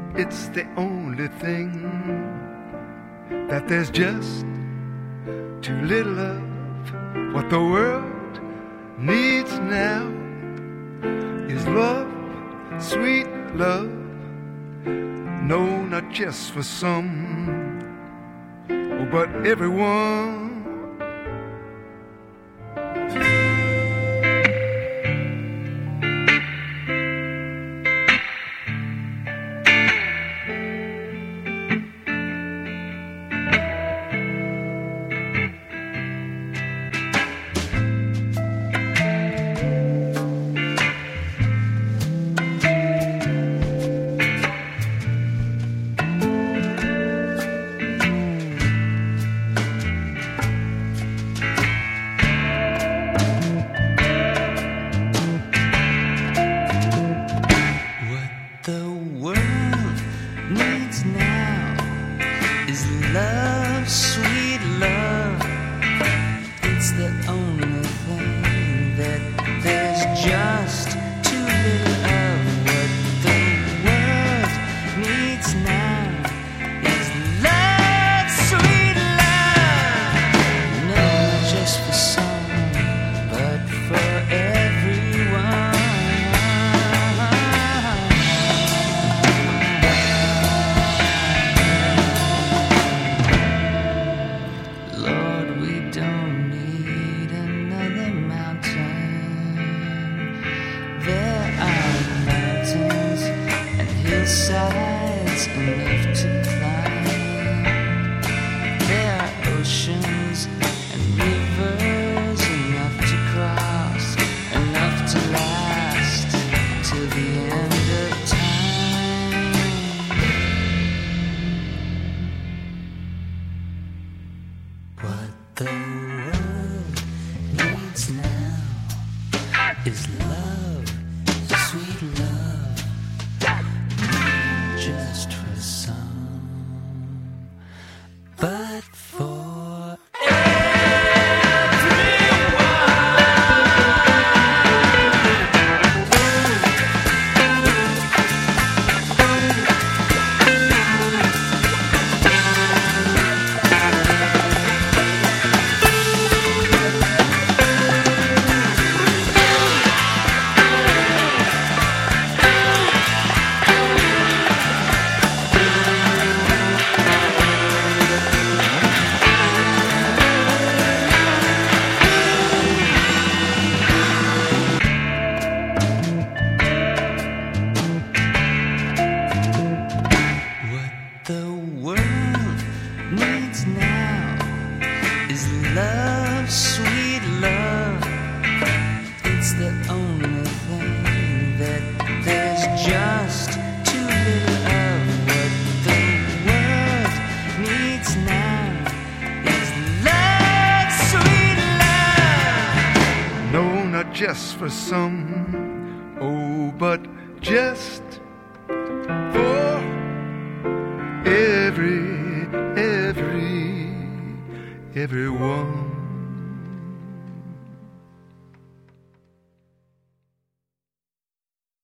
it's the only thing that there's just too little of. What the world needs now is love, sweet love. No, not just for some, oh, but everyone. Sides enough to climb. There are oceans and rivers enough to cross, enough to last till the end of time. What the world needs now is love, sweet love. Just for some, but for love, sweet love. It's the only thing that there's just too little of. What the world needs now is love, sweet love. No, not just for some, oh, but just for everyone.